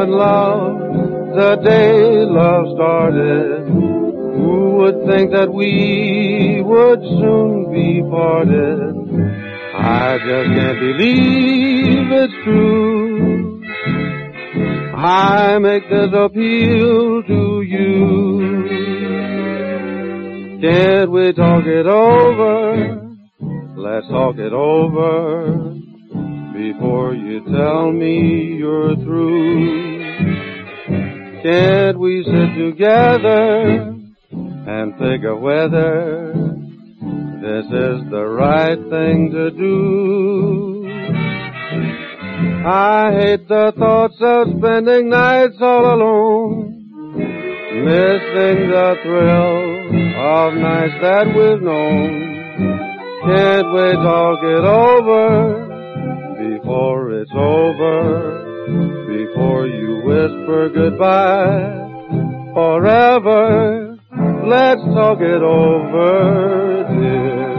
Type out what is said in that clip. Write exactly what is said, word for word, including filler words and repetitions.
in love the day love started. Who would think that we would soon be parted? I just can't believe it's true. I make this appeal to you. Can't we talk it over? Let's talk it over before you tell me you're through. Can't we sit together and figure whether this is the right thing to do? I hate the thoughts of spending nights all alone, missing the thrill of nights that we've known. Can't we talk it over before it's over, before you whisper goodbye forever? Let's talk it over, dear.